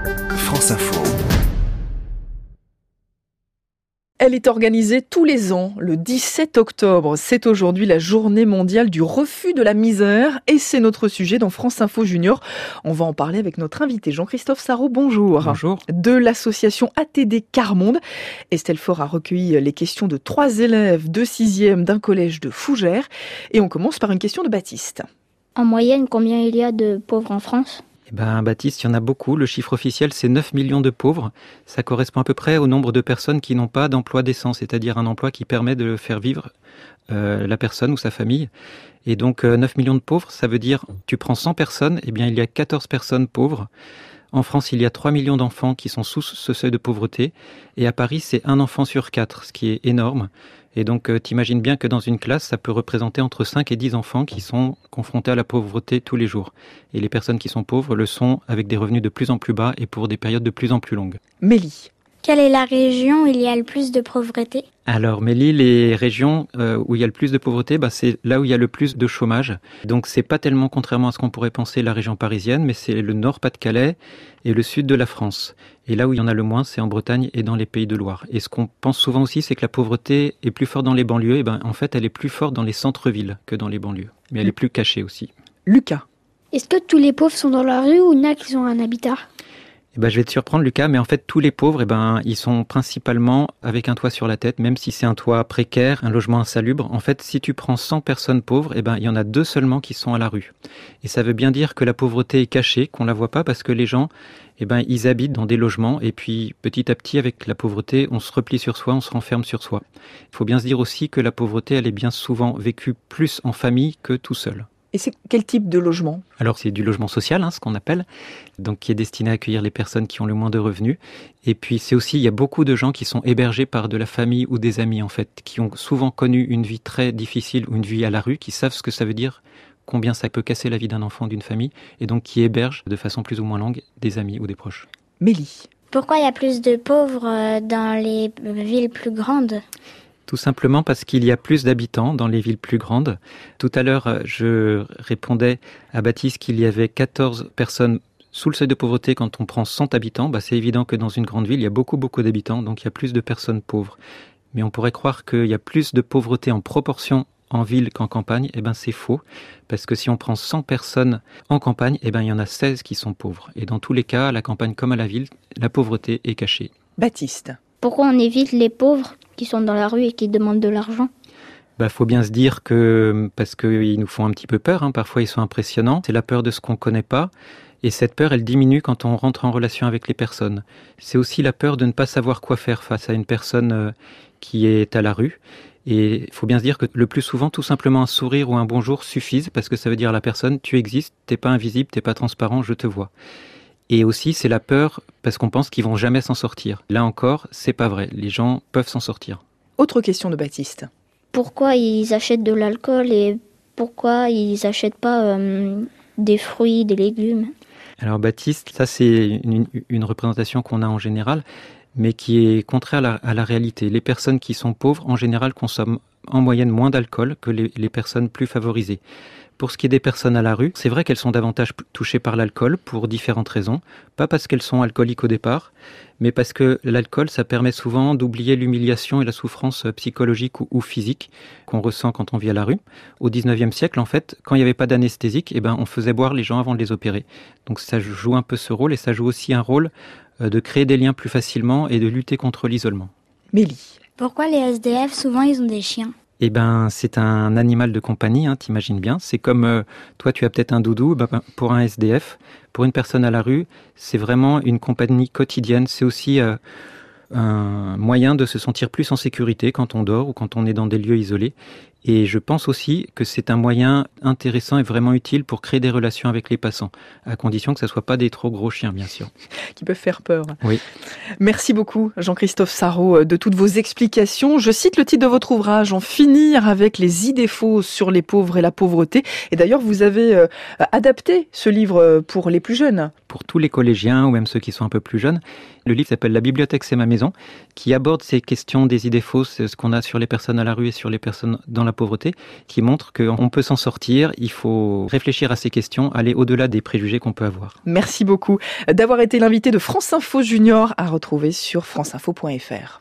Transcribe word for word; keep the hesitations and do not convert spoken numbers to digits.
France Info. Elle est organisée tous les ans, le dix-sept octobre. C'est aujourd'hui la journée mondiale du refus de la misère et c'est notre sujet dans France Info Junior. On va en parler avec notre invité Jean-Christophe Sarraud. Bonjour. Bonjour. De l'association A T D Carmonde. Estelle Faure a recueilli les questions de trois élèves de sixième d'un collège de Fougères. Et on commence par une question de Baptiste. En moyenne, combien il y a de pauvres en France ? Eh ben, Baptiste, il y en a beaucoup. Le chiffre officiel, c'est neuf millions de pauvres. Ça correspond à peu près au nombre de personnes qui n'ont pas d'emploi décent, c'est-à-dire un emploi qui permet de faire vivre euh, la personne ou sa famille. Et donc, euh, neuf millions de pauvres, ça veut dire, tu prends cent personnes, eh bien, il y a quatorze personnes pauvres. En France, il y a trois millions d'enfants qui sont sous ce seuil de pauvreté. Et à Paris, c'est un enfant sur quatre, ce qui est énorme. Et donc, euh, t'imagines bien que dans une classe, ça peut représenter entre cinq et dix enfants qui sont confrontés à la pauvreté tous les jours. Et les personnes qui sont pauvres le sont avec des revenus de plus en plus bas et pour des périodes de plus en plus longues. Mélie. Quelle est la région où il y a le plus de pauvreté ? Alors, Mélie, les régions euh, où il y a le plus de pauvreté, bah, c'est là où il y a le plus de chômage. Donc, c'est pas tellement, contrairement à ce qu'on pourrait penser, la région parisienne, mais c'est le nord Pas-de-Calais et le sud de la France. Et là où il y en a le moins, c'est en Bretagne et dans les Pays de Loire. Et ce qu'on pense souvent aussi, c'est que la pauvreté est plus forte dans les banlieues. Et ben, en fait, elle est plus forte dans les centres-villes que dans les banlieues. Mais elle est plus cachée aussi. Lucas. Est-ce que tous les pauvres sont dans la rue ou il y en a qui ont un habitat ? Eh ben, je vais te surprendre, Lucas, mais en fait, tous les pauvres, eh ben, ils sont principalement avec un toit sur la tête, même si c'est un toit précaire, un logement insalubre. En fait, si tu prends cent personnes pauvres, eh ben, il y en a deux seulement qui sont à la rue. Et ça veut bien dire que la pauvreté est cachée, qu'on la voit pas parce que les gens, eh ben, ils habitent dans des logements et puis petit à petit, avec la pauvreté, on se replie sur soi, on se renferme sur soi. Il faut bien se dire aussi que la pauvreté, elle est bien souvent vécue plus en famille que tout seul. Et c'est quel type de logement ? Alors c'est du logement social, hein, ce qu'on appelle, donc qui est destiné à accueillir les personnes qui ont le moins de revenus. Et puis c'est aussi, il y a beaucoup de gens qui sont hébergés par de la famille ou des amis en fait, qui ont souvent connu une vie très difficile ou une vie à la rue, qui savent ce que ça veut dire, combien ça peut casser la vie d'un enfant, d'une famille, et donc qui hébergent de façon plus ou moins longue des amis ou des proches. Mélie. Pourquoi il y a plus de pauvres dans les villes plus grandes ? Tout simplement parce qu'il y a plus d'habitants dans les villes plus grandes. Tout à l'heure, je répondais à Baptiste qu'il y avait quatorze personnes sous le seuil de pauvreté quand on prend cent habitants. Bah, c'est évident que dans une grande ville, il y a beaucoup, beaucoup d'habitants, donc il y a plus de personnes pauvres. Mais on pourrait croire qu'il y a plus de pauvreté en proportion en ville qu'en campagne. Eh ben, c'est faux, parce que si on prend cent personnes en campagne, eh ben, il y en a seize qui sont pauvres. Et dans tous les cas, à la campagne comme à la ville, la pauvreté est cachée. Baptiste. Pourquoi on évite les pauvres qui sont dans la rue et qui demandent de l'argent ? Bah, faut bien se dire que, parce qu'ils nous font un petit peu peur, hein, parfois ils sont impressionnants, c'est la peur de ce qu'on connaît pas, et cette peur, elle diminue quand on rentre en relation avec les personnes. C'est aussi la peur de ne pas savoir quoi faire face à une personne euh, qui est à la rue, et il faut bien se dire que le plus souvent, tout simplement un sourire ou un bonjour suffisent, parce que ça veut dire à la personne, tu existes, t'es pas invisible, t'es pas transparent, je te vois. Et aussi, c'est la peur parce qu'on pense qu'ils vont jamais s'en sortir. Là encore, c'est pas vrai. Les gens peuvent s'en sortir. Autre question de Baptiste. Pourquoi ils achètent de l'alcool et pourquoi ils n'achètent pas euh, des fruits, des légumes ? Alors Baptiste, ça c'est une, une représentation qu'on a en général, mais qui est contraire à la, à la réalité. Les personnes qui sont pauvres, en général, consomment en moyenne moins d'alcool que les, les personnes plus favorisées. Pour ce qui est des personnes à la rue, c'est vrai qu'elles sont davantage touchées par l'alcool pour différentes raisons. Pas parce qu'elles sont alcooliques au départ, mais parce que l'alcool, ça permet souvent d'oublier l'humiliation et la souffrance psychologique ou, ou physique qu'on ressent quand on vit à la rue. Au dix-neuvième siècle, en fait, quand il n'y avait pas d'anesthésique, eh ben, on faisait boire les gens avant de les opérer. Donc ça joue un peu ce rôle et ça joue aussi un rôle de créer des liens plus facilement et de lutter contre l'isolement. Mélie. Pourquoi les S D F, souvent, ils ont des chiens ? Eh ben, c'est un animal de compagnie, hein, t'imagines bien. C'est comme euh, toi, tu as peut-être un doudou. Ben, pour un S D F, pour une personne à la rue, c'est vraiment une compagnie quotidienne. C'est aussi euh, un moyen de se sentir plus en sécurité quand on dort ou quand on est dans des lieux isolés. Et je pense aussi que c'est un moyen intéressant et vraiment utile pour créer des relations avec les passants, à condition que ce ne soit pas des trop gros chiens, bien sûr. Qui peuvent faire peur. Oui. Merci beaucoup, Jean-Christophe Sarraud, de toutes vos explications. Je cite le titre de votre ouvrage, « En finir avec les idées fausses sur les pauvres et la pauvreté ». Et d'ailleurs, vous avez euh, adapté ce livre pour les plus jeunes. Pour tous les collégiens ou même ceux qui sont un peu plus jeunes. Le livre s'appelle « La bibliothèque, c'est ma maison », qui aborde ces questions des idées fausses, ce qu'on a sur les personnes à la rue et sur les personnes dans la la pauvreté, qui montrent qu'on peut s'en sortir, il faut réfléchir à ces questions, aller au-delà des préjugés qu'on peut avoir. Merci beaucoup d'avoir été l'invité de France Info Junior, à retrouver sur franceinfo point fr.